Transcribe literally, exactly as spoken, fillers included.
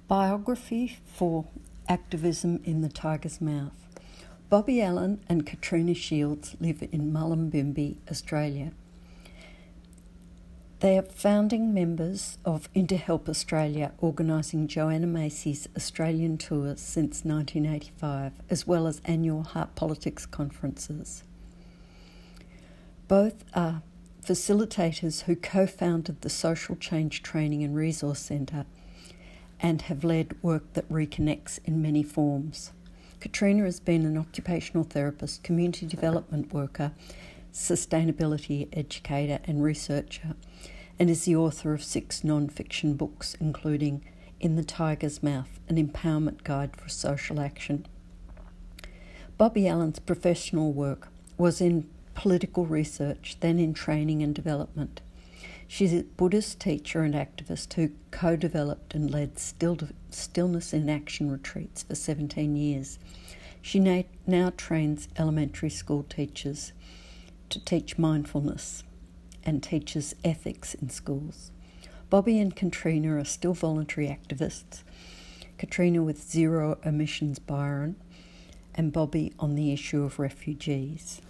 Biography for Activism in the Tiger's Mouth. Bobby Allen and Katrina Shields live in Mullumbimby, Australia. They are founding members of Interhelp Australia, organising Joanna Macy's Australian tour since nineteen eighty-five, as well as annual Heart Politics conferences. Both are facilitators who co-founded the Social Change Training and Resource Centre and have led work that reconnects in many forms. Katrina has been an occupational therapist, community development worker, sustainability educator and researcher, and is the author of six non-fiction books, including In the Tiger's Mouth, an empowerment guide for social action. Bobby Allen's professional work was in political research, then in training and development. She's a Buddhist teacher and activist who co-developed and led still, stillness in action retreats for seventeen years. She na- now trains elementary school teachers to teach mindfulness and teaches ethics in schools. Bobby and Katrina are still voluntary activists, Katrina with Zero Emissions Byron and Bobby on the issue of refugees.